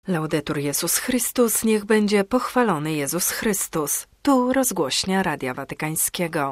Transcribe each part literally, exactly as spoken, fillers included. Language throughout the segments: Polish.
Laudetur Jezus Chrystus, niech będzie pochwalony Jezus Chrystus. Tu rozgłośnia Radia Watykańskiego.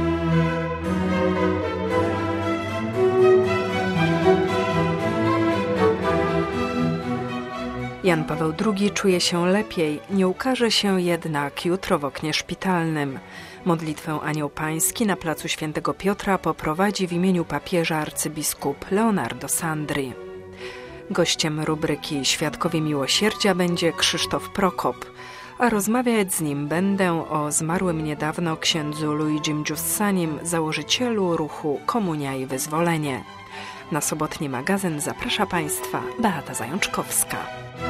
Jan Paweł drugi czuje się lepiej, nie ukaże się jednak jutro w oknie szpitalnym. Modlitwę Anioł Pański na placu Świętego Piotra poprowadzi w imieniu papieża arcybiskup Leonardo Sandri. Gościem rubryki Świadkowie Miłosierdzia będzie Krzysztof Prokop, a rozmawiać z nim będę o zmarłym niedawno księdzu Luigim Giussanim, założycielu ruchu Komunia i Wyzwolenie. Na sobotni magazyn zaprasza Państwa Beata Zajączkowska.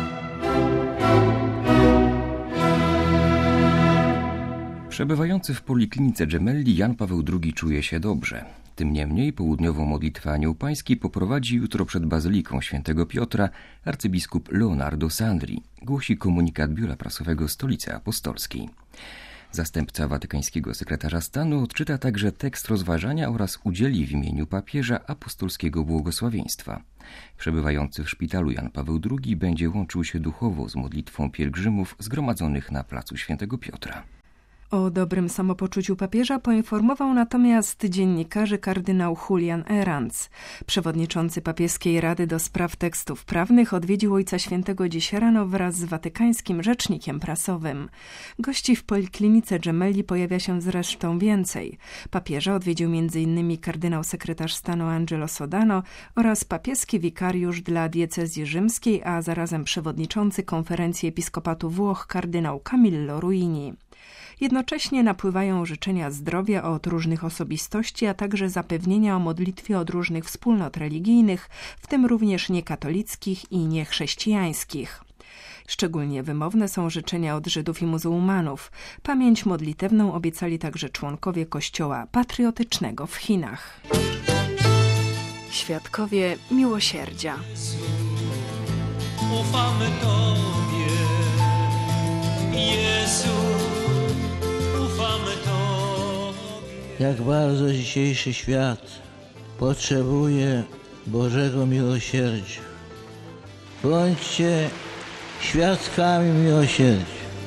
Przebywający w Poliklinice Gemelli Jan Paweł drugi czuje się dobrze. Tym niemniej południową modlitwę Anioł Pański poprowadzi jutro przed Bazyliką Świętego Piotra arcybiskup Leonardo Sandri, głosi komunikat biura prasowego Stolicy Apostolskiej. Zastępca watykańskiego sekretarza stanu odczyta także tekst rozważania oraz udzieli w imieniu papieża apostolskiego błogosławieństwa. Przebywający w szpitalu Jan Paweł drugi będzie łączył się duchowo z modlitwą pielgrzymów zgromadzonych na placu Świętego Piotra. O dobrym samopoczuciu papieża poinformował natomiast dziennikarzy kardynał Julian Eranz. Przewodniczący papieskiej Rady do Spraw Tekstów Prawnych odwiedził Ojca Świętego dziś rano wraz z watykańskim rzecznikiem prasowym. Gości w Poliklinice Gemelli pojawia się zresztą więcej. Papieża odwiedził między innymi kardynał sekretarz stanu Angelo Sodano oraz papieski wikariusz dla diecezji rzymskiej, a zarazem przewodniczący konferencji episkopatu Włoch kardynał Camillo Ruini. Jednocześnie napływają życzenia zdrowia od różnych osobistości, a także zapewnienia o modlitwie od różnych wspólnot religijnych, w tym również niekatolickich i niechrześcijańskich. Szczególnie wymowne są życzenia od Żydów i muzułmanów. Pamięć modlitewną obiecali także członkowie Kościoła Patriotycznego w Chinach. Świadkowie Miłosierdzia. Ufamy Tobie, Jezu. Jak bardzo dzisiejszy świat potrzebuje Bożego miłosierdzia. Bądźcie świadkami miłosierdzia.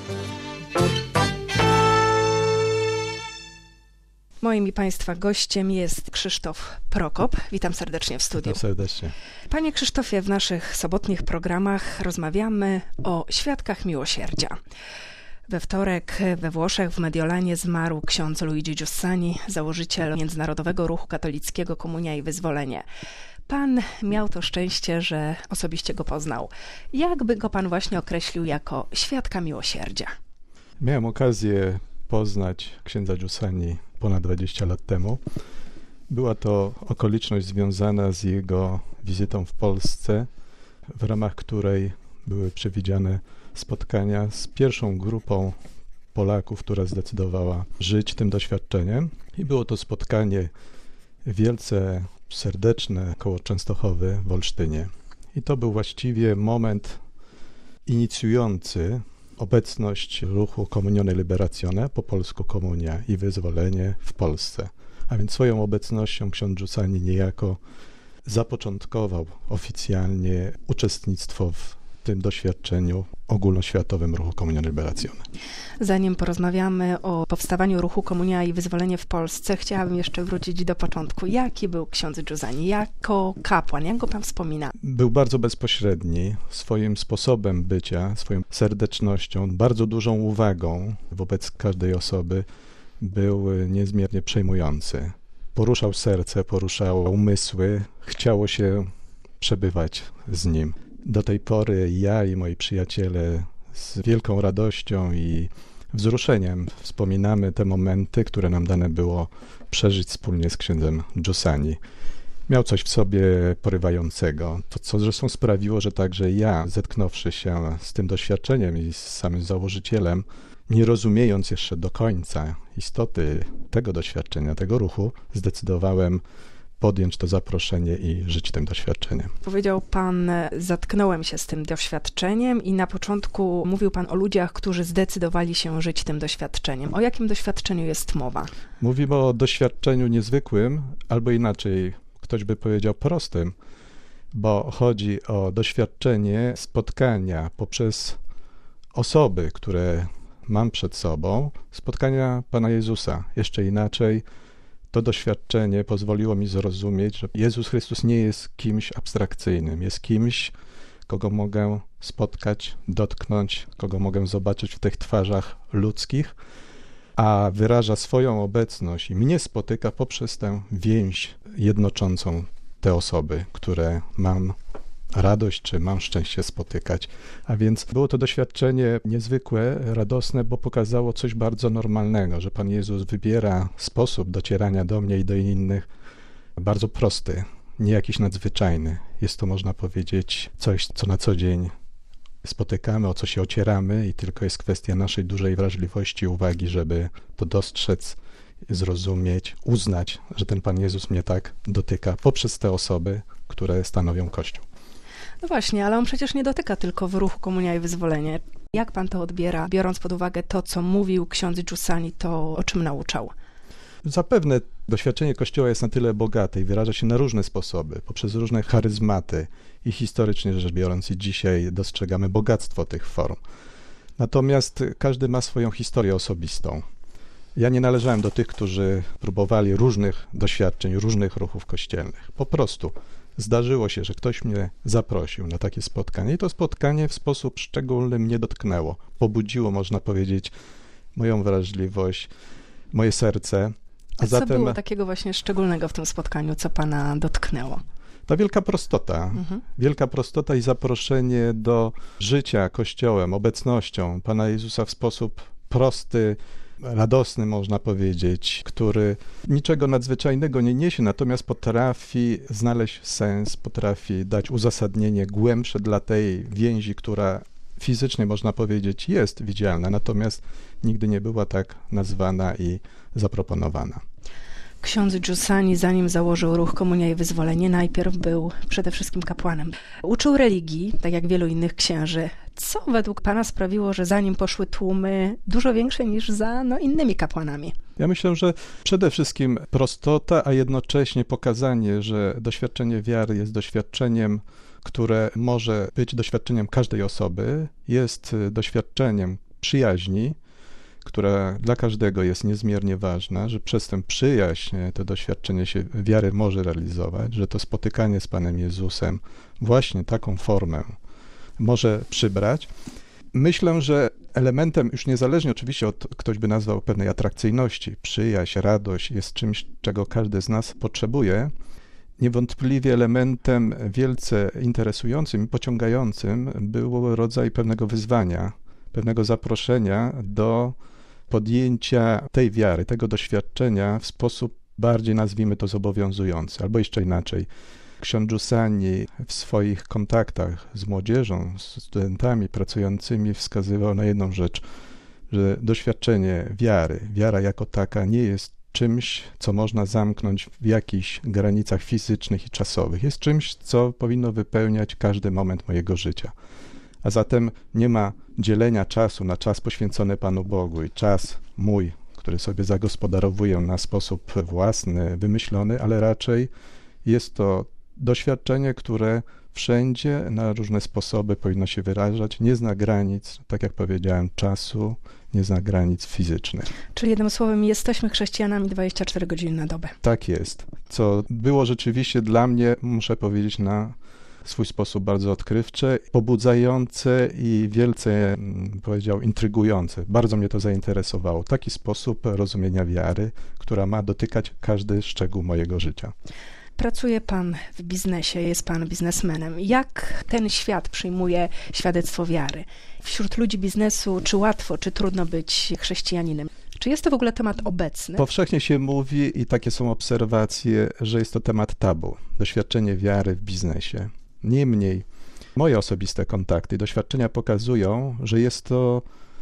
Moim i Państwa gościem jest Krzysztof Prokop. Witam serdecznie w studiu. Witam serdecznie. Panie Krzysztofie, w naszych sobotnich programach rozmawiamy o świadkach miłosierdzia. We wtorek we Włoszech w Mediolanie zmarł ksiądz Luigi Giussani, założyciel Międzynarodowego Ruchu Katolickiego Komunia i Wyzwolenie. Pan miał to szczęście, że osobiście go poznał. Jak by go pan właśnie określił jako świadka miłosierdzia? Miałem okazję poznać księdza Giussani ponad dwadzieścia lat temu. Była to okoliczność związana z jego wizytą w Polsce, w ramach której były przewidziane spotkania z pierwszą grupą Polaków, która zdecydowała żyć tym doświadczeniem. I było to spotkanie wielce serdeczne koło Częstochowy w Olsztynie. I to był właściwie moment inicjujący obecność ruchu Comunione e Liberazione, po polsku Komunia i Wyzwolenie w Polsce. A więc swoją obecnością ksiądz Giussani niejako zapoczątkował oficjalnie uczestnictwo w tym doświadczeniu ogólnoświatowym ruchu Comunione e Liberazione. Zanim porozmawiamy o powstawaniu ruchu Komunia i Wyzwolenie w Polsce, chciałabym jeszcze wrócić do początku. Jaki był ksiądz Giussani jako kapłan? Jak go pan wspomina? Był bardzo bezpośredni swoim sposobem bycia, swoją serdecznością, bardzo dużą uwagą wobec każdej osoby. Był niezmiernie przejmujący. Poruszał serce, poruszał umysły. Chciało się przebywać z nim. Do tej pory ja i moi przyjaciele z wielką radością i wzruszeniem wspominamy te momenty, które nam dane było przeżyć wspólnie z księdzem Giussani. Miał coś w sobie porywającego, to co zresztą sprawiło, że także ja, zetknąwszy się z tym doświadczeniem i z samym założycielem, nie rozumiejąc jeszcze do końca istoty tego doświadczenia, tego ruchu, zdecydowałem podjąć to zaproszenie i żyć tym doświadczeniem. Powiedział pan, zatknąłem się z tym doświadczeniem i na początku mówił pan o ludziach, którzy zdecydowali się żyć tym doświadczeniem. O jakim doświadczeniu jest mowa? Mówimy o doświadczeniu niezwykłym, albo inaczej, ktoś by powiedział prostym, bo chodzi o doświadczenie spotkania poprzez osoby, które mam przed sobą, spotkania Pana Jezusa. Jeszcze inaczej, to doświadczenie pozwoliło mi zrozumieć, że Jezus Chrystus nie jest kimś abstrakcyjnym, jest kimś, kogo mogę spotkać, dotknąć, kogo mogę zobaczyć w tych twarzach ludzkich, a wyraża swoją obecność i mnie spotyka poprzez tę więź jednoczącą te osoby, które mam radość, czy mam szczęście spotykać. A więc było to doświadczenie niezwykłe, radosne, bo pokazało coś bardzo normalnego, że Pan Jezus wybiera sposób docierania do mnie i do innych bardzo prosty, nie jakiś nadzwyczajny. Jest to, można powiedzieć, coś, co na co dzień spotykamy, o co się ocieramy i tylko jest kwestia naszej dużej wrażliwości, uwagi, żeby to dostrzec, zrozumieć, uznać, że ten Pan Jezus mnie tak dotyka poprzez te osoby, które stanowią Kościół. No właśnie, ale on przecież nie dotyka tylko w ruchu Komunia i Wyzwolenie. Jak pan to odbiera, biorąc pod uwagę to, co mówił ksiądz Giussani, to o czym nauczał? Zapewne doświadczenie Kościoła jest na tyle bogate i wyraża się na różne sposoby, poprzez różne charyzmaty i historycznie rzecz biorąc i dzisiaj dostrzegamy bogactwo tych form. Natomiast każdy ma swoją historię osobistą. Ja nie należałem do tych, którzy próbowali różnych doświadczeń, różnych ruchów kościelnych. Po prostu zdarzyło się, że ktoś mnie zaprosił na takie spotkanie i to spotkanie w sposób szczególny mnie dotknęło. Pobudziło, można powiedzieć, moją wrażliwość, moje serce. A, A co zatem było takiego właśnie szczególnego w tym spotkaniu, co pana dotknęło? Ta wielka prostota, mhm. wielka prostota i zaproszenie do życia Kościołem, obecnością Pana Jezusa w sposób prosty, radosny, można powiedzieć, który niczego nadzwyczajnego nie niesie, natomiast potrafi znaleźć sens, potrafi dać uzasadnienie głębsze dla tej więzi, która fizycznie, można powiedzieć, jest widzialna, natomiast nigdy nie była tak nazwana i zaproponowana. Ksiądz Giussani, zanim założył ruch Komunia i Wyzwolenie, najpierw był przede wszystkim kapłanem. Uczył religii, tak jak wielu innych księży. Co według pana sprawiło, że za nim poszły tłumy dużo większe niż za no, innymi kapłanami? Ja myślę, że przede wszystkim prostota, a jednocześnie pokazanie, że doświadczenie wiary jest doświadczeniem, które może być doświadczeniem każdej osoby, jest doświadczeniem przyjaźni, która dla każdego jest niezmiernie ważna, że przez tę przyjaźń to doświadczenie się wiary może realizować, że to spotykanie z Panem Jezusem właśnie taką formę może przybrać. Myślę, że elementem, już niezależnie oczywiście od, ktoś by nazwał pewnej atrakcyjności, przyjaźń, radość jest czymś, czego każdy z nas potrzebuje. Niewątpliwie elementem wielce interesującym i pociągającym był rodzaj pewnego wyzwania, pewnego zaproszenia do podjęcia tej wiary, tego doświadczenia w sposób bardziej, nazwijmy to, zobowiązujący, albo jeszcze inaczej. Ksiądz Giussani w swoich kontaktach z młodzieżą, z studentami pracującymi wskazywał na jedną rzecz, że doświadczenie wiary, wiara jako taka nie jest czymś, co można zamknąć w jakichś granicach fizycznych i czasowych. Jest czymś, co powinno wypełniać każdy moment mojego życia. A zatem nie ma dzielenia czasu na czas poświęcony Panu Bogu i czas mój, który sobie zagospodarowuję na sposób własny, wymyślony, ale raczej jest to doświadczenie, które wszędzie na różne sposoby powinno się wyrażać, nie zna granic, tak jak powiedziałem, czasu, nie zna granic fizycznych. Czyli jednym słowem, jesteśmy chrześcijanami dwadzieścia cztery godziny na dobę. Tak jest, co było rzeczywiście dla mnie, muszę powiedzieć, na swój sposób bardzo odkrywcze, pobudzające i wielce, powiedział, intrygujące. Bardzo mnie to zainteresowało. Taki sposób rozumienia wiary, która ma dotykać każdy szczegół mojego życia. Pracuje pan w biznesie, jest pan biznesmenem. Jak ten świat przyjmuje świadectwo wiary? Wśród ludzi biznesu, czy łatwo, czy trudno być chrześcijaninem? Czy jest to w ogóle temat obecny? Powszechnie się mówi i takie są obserwacje, że jest to temat tabu. Doświadczenie wiary w biznesie. Niemniej moje osobiste kontakty i doświadczenia pokazują, że jest to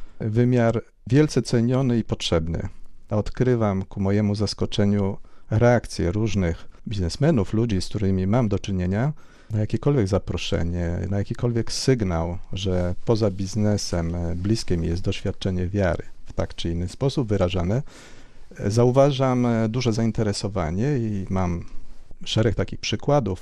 wymiar wielce ceniony i potrzebny. Odkrywam ku mojemu zaskoczeniu reakcje różnych biznesmenów, ludzi, z którymi mam do czynienia, na jakiekolwiek zaproszenie, na jakikolwiek sygnał, że poza biznesem bliskie mi jest doświadczenie wiary w tak czy inny sposób wyrażane, zauważam duże zainteresowanie i mam szereg takich przykładów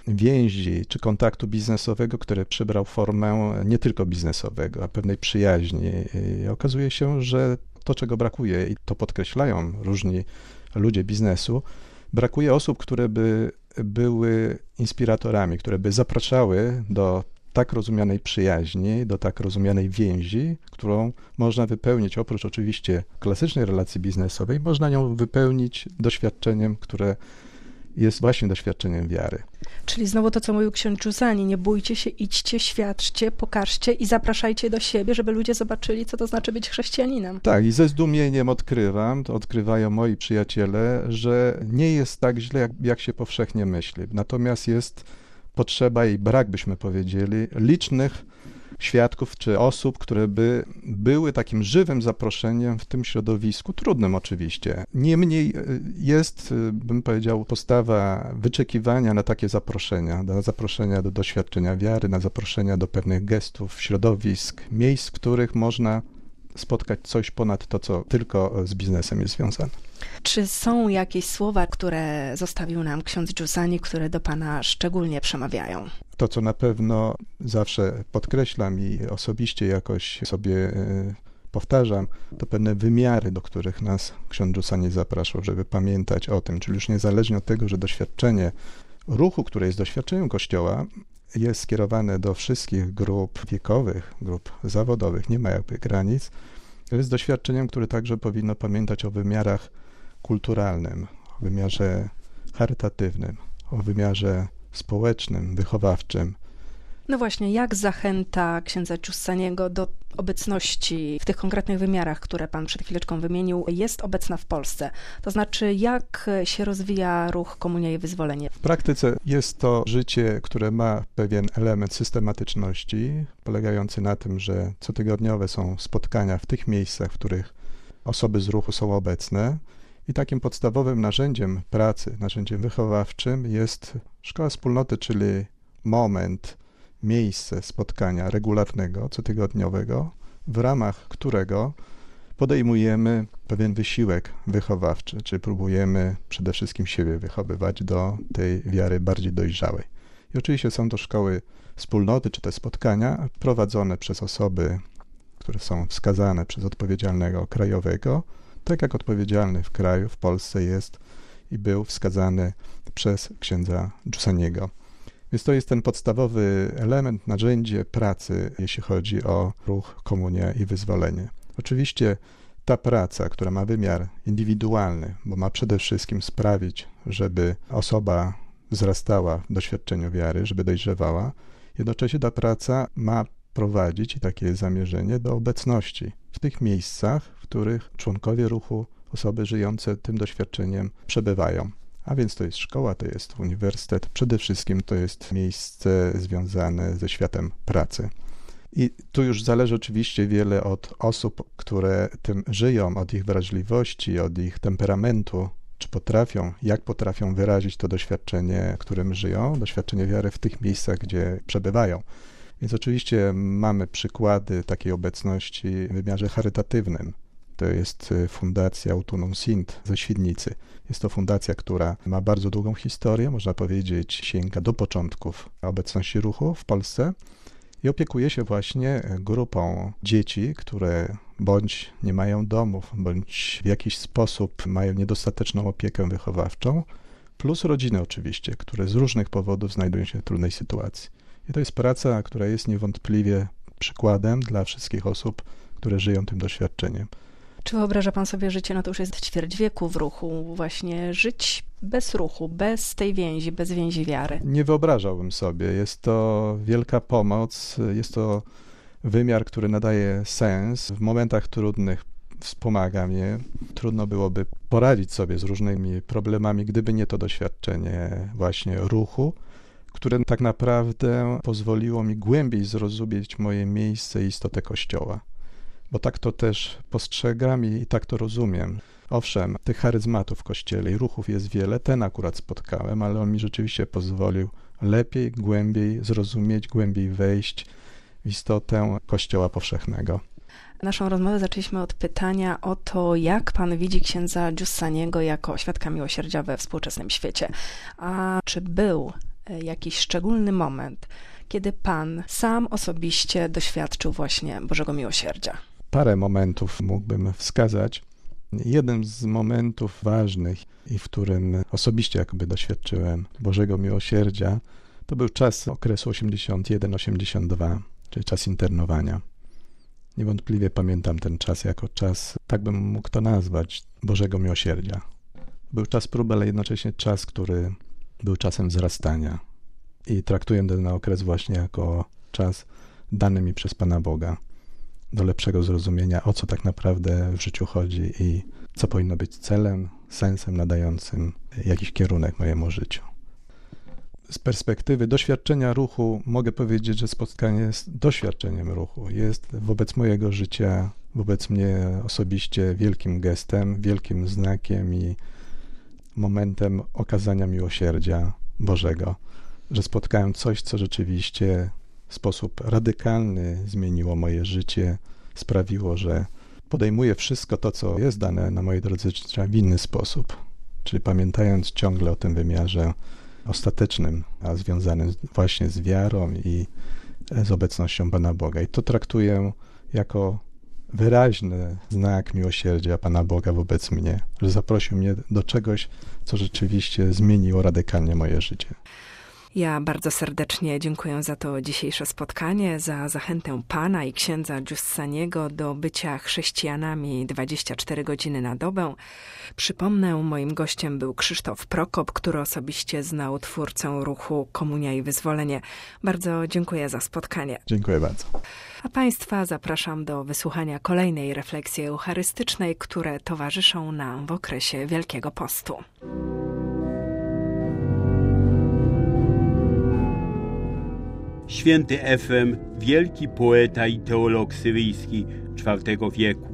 więzi czy kontaktu biznesowego, który przybrał formę nie tylko biznesowego, a pewnej przyjaźni. I okazuje się, że to, czego brakuje, i to podkreślają różni ludzie biznesu, brakuje osób, które by były inspiratorami, które by zapraszały do tak rozumianej przyjaźni, do tak rozumianej więzi, którą można wypełnić, oprócz oczywiście klasycznej relacji biznesowej, można ją wypełnić doświadczeniem, które jest właśnie doświadczeniem wiary. Czyli znowu to, co mówił ksiądz Giussani, nie bójcie się, idźcie, świadczcie, pokażcie i zapraszajcie do siebie, żeby ludzie zobaczyli, co to znaczy być chrześcijaninem. Tak, i ze zdumieniem odkrywam, to odkrywają moi przyjaciele, że nie jest tak źle, jak, jak się powszechnie myśli. Natomiast jest potrzeba i brak, byśmy powiedzieli, licznych świadków czy osób, które by były takim żywym zaproszeniem w tym środowisku, trudnym oczywiście. Niemniej jest, bym powiedział, postawa wyczekiwania na takie zaproszenia, na zaproszenia do doświadczenia wiary, na zaproszenia do pewnych gestów, środowisk, miejsc, w których można spotkać coś ponad to, co tylko z biznesem jest związane. Czy są jakieś słowa, które zostawił nam ksiądz Giussani, które do Pana szczególnie przemawiają? To, co na pewno zawsze podkreślam i osobiście jakoś sobie powtarzam, to pewne wymiary, do których nas ksiądz Giussani zapraszał, żeby pamiętać o tym, czyli już niezależnie od tego, że doświadczenie ruchu, które jest doświadczeniem Kościoła, jest skierowane do wszystkich grup wiekowych, grup zawodowych, nie ma jakby granic, jest doświadczeniem, które także powinno pamiętać o wymiarach kulturalnym, o wymiarze charytatywnym, o wymiarze społecznym, wychowawczym. No właśnie, jak zachęta księdza Giussaniego do obecności w tych konkretnych wymiarach, które Pan przed chwileczką wymienił, jest obecna w Polsce? To znaczy, jak się rozwija ruch Komunia i Wyzwolenie? W praktyce jest to życie, które ma pewien element systematyczności, polegający na tym, że cotygodniowe są spotkania w tych miejscach, w których osoby z ruchu są obecne. I takim podstawowym narzędziem pracy, narzędziem wychowawczym jest szkoła wspólnoty, czyli moment, miejsce spotkania regularnego, cotygodniowego, w ramach którego podejmujemy pewien wysiłek wychowawczy, czyli próbujemy przede wszystkim siebie wychowywać do tej wiary bardziej dojrzałej. I oczywiście są to szkoły wspólnoty, czy te spotkania prowadzone przez osoby, które są wskazane przez odpowiedzialnego krajowego, tak jak odpowiedzialny w kraju, w Polsce jest i był wskazany przez księdza Giussaniego. Więc to jest ten podstawowy element, narzędzie pracy, jeśli chodzi o ruch Komunia i Wyzwolenie. Oczywiście ta praca, która ma wymiar indywidualny, bo ma przede wszystkim sprawić, żeby osoba wzrastała w doświadczeniu wiary, żeby dojrzewała, jednocześnie ta praca ma prowadzić, i takie jest zamierzenie, do obecności w tych miejscach, w których członkowie ruchu, osoby żyjące tym doświadczeniem przebywają. A więc to jest szkoła, to jest uniwersytet, przede wszystkim to jest miejsce związane ze światem pracy. I tu już zależy oczywiście wiele od osób, które tym żyją, od ich wrażliwości, od ich temperamentu, czy potrafią, jak potrafią wyrazić to doświadczenie, którym żyją, doświadczenie wiary w tych miejscach, gdzie przebywają. Więc oczywiście mamy przykłady takiej obecności w wymiarze charytatywnym. To jest Fundacja Autunum Sint ze Świdnicy. Jest to fundacja, która ma bardzo długą historię, można powiedzieć, sięga do początków obecności ruchu w Polsce i opiekuje się właśnie grupą dzieci, które bądź nie mają domów, bądź w jakiś sposób mają niedostateczną opiekę wychowawczą, plus rodziny oczywiście, które z różnych powodów znajdują się w trudnej sytuacji. I to jest praca, która jest niewątpliwie przykładem dla wszystkich osób, które żyją tym doświadczeniem. Czy wyobraża Pan sobie życie, no to już jest ćwierć wieku w ruchu, właśnie żyć bez ruchu, bez tej więzi, bez więzi wiary? Nie wyobrażałbym sobie. Jest to wielka pomoc, jest to wymiar, który nadaje sens. W momentach trudnych wspomaga mnie. Trudno byłoby poradzić sobie z różnymi problemami, gdyby nie to doświadczenie właśnie ruchu, które tak naprawdę pozwoliło mi głębiej zrozumieć moje miejsce i istotę Kościoła. Bo tak to też postrzegam i, i tak to rozumiem. Owszem, tych charyzmatów w Kościele i ruchów jest wiele, ten akurat spotkałem, ale on mi rzeczywiście pozwolił lepiej, głębiej zrozumieć, głębiej wejść w istotę Kościoła powszechnego. Naszą rozmowę zaczęliśmy od pytania o to, jak Pan widzi księdza Giussaniego jako świadka miłosierdzia we współczesnym świecie. A czy był jakiś szczególny moment, kiedy Pan sam osobiście doświadczył właśnie Bożego Miłosierdzia? Parę momentów mógłbym wskazać. Jeden z momentów ważnych i w którym osobiście jakby doświadczyłem Bożego Miłosierdzia, to był czas okresu osiemdziesiąt jeden osiemdziesiąt dwa, czyli czas internowania. Niewątpliwie pamiętam ten czas jako czas, tak bym mógł to nazwać, Bożego Miłosierdzia. Był czas próby, ale jednocześnie czas, który był czasem wzrastania. I traktuję ten okres właśnie jako czas dany mi przez Pana Boga do lepszego zrozumienia, o co tak naprawdę w życiu chodzi i co powinno być celem, sensem nadającym jakiś kierunek mojemu życiu. Z perspektywy doświadczenia ruchu mogę powiedzieć, że spotkanie jest doświadczeniem ruchu. Jest wobec mojego życia, wobec mnie osobiście wielkim gestem, wielkim znakiem i momentem okazania miłosierdzia Bożego, że spotkałem coś, co rzeczywiście w sposób radykalny zmieniło moje życie, sprawiło, że podejmuję wszystko to, co jest dane na mojej drodze życia w inny sposób. Czyli pamiętając ciągle o tym wymiarze ostatecznym, a związanym właśnie z wiarą i z obecnością Pana Boga. I to traktuję jako wyraźny znak miłosierdzia Pana Boga wobec mnie, że zaprosił mnie do czegoś, co rzeczywiście zmieniło radykalnie moje życie. Ja bardzo serdecznie dziękuję za to dzisiejsze spotkanie, za zachętę Pana i księdza Giussaniego do bycia chrześcijanami dwadzieścia cztery godziny na dobę. Przypomnę, moim gościem był Krzysztof Prokop, który osobiście znał twórcę ruchu Komunia i Wyzwolenie. Bardzo dziękuję za spotkanie. Dziękuję bardzo. A Państwa zapraszam do wysłuchania kolejnej refleksji eucharystycznej, które towarzyszą nam w okresie Wielkiego Postu. Święty Efrem, wielki poeta i teolog syryjski czwartego wieku.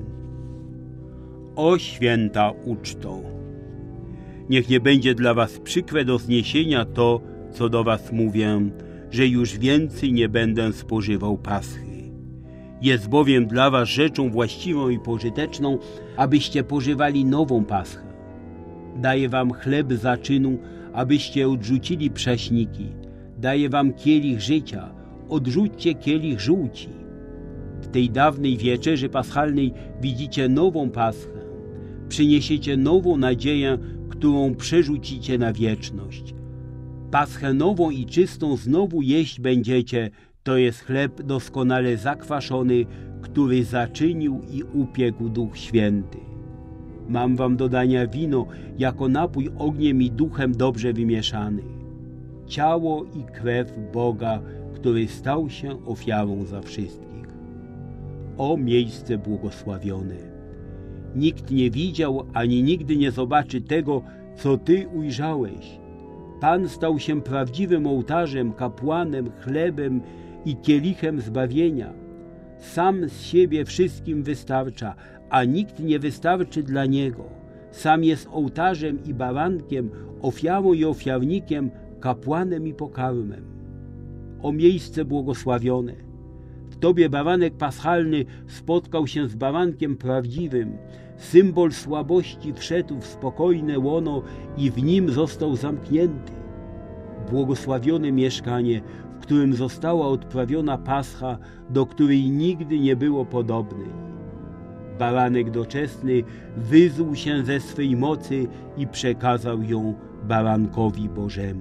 O święta uczto! Niech nie będzie dla was przykre do zniesienia to, co do was mówię, że już więcej nie będę spożywał paschy. Jest bowiem dla was rzeczą właściwą i pożyteczną, abyście pożywali nową paschę. Daję wam chleb zaczynu, abyście odrzucili prześniki. Daję wam kielich życia, odrzućcie kielich żółci. W tej dawnej wieczerzy paschalnej widzicie nową paschę. Przyniesiecie nową nadzieję, którą przerzucicie na wieczność. Paschę nową i czystą znowu jeść będziecie, to jest chleb doskonale zakwaszony, który zaczynił i upiekł Duch Święty. Mam wam do dania wino, jako napój ogniem i duchem dobrze wymieszany. Ciało i krew Boga, który stał się ofiarą za wszystkich. O miejsce błogosławione! Nikt nie widział, ani nigdy nie zobaczy tego, co Ty ujrzałeś. Pan stał się prawdziwym ołtarzem, kapłanem, chlebem i kielichem zbawienia. Sam z siebie wszystkim wystarcza, a nikt nie wystarczy dla Niego. Sam jest ołtarzem i barankiem, ofiarą i ofiarnikiem, kapłanem i pokarmem. O miejsce błogosławione! W Tobie baranek paschalny spotkał się z barankiem prawdziwym. Symbol słabości wszedł w spokojne łono i w nim został zamknięty. Błogosławione mieszkanie, w którym została odprawiona pascha, do której nigdy nie było podobnej. Baranek doczesny wyzuł się ze swej mocy i przekazał ją barankowi Bożemu.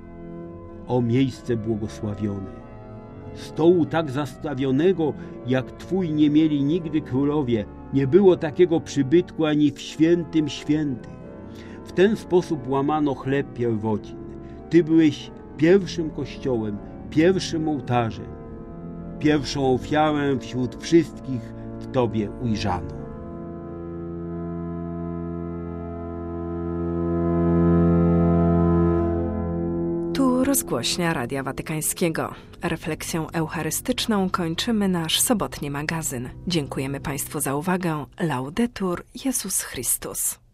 O miejsce błogosławione! Stołu tak zastawionego, jak Twój nie mieli nigdy królowie, nie było takiego przybytku ani w świętym świętych. W ten sposób łamano chleb pierwocin. Ty byłeś pierwszym kościołem, pierwszym ołtarzem. Pierwszą ofiarę wśród wszystkich w Tobie ujrzano. Rozgłośnia Radia Watykańskiego. Refleksją eucharystyczną kończymy nasz sobotni magazyn. Dziękujemy Państwu za uwagę. Laudetur Jezus Chrystus.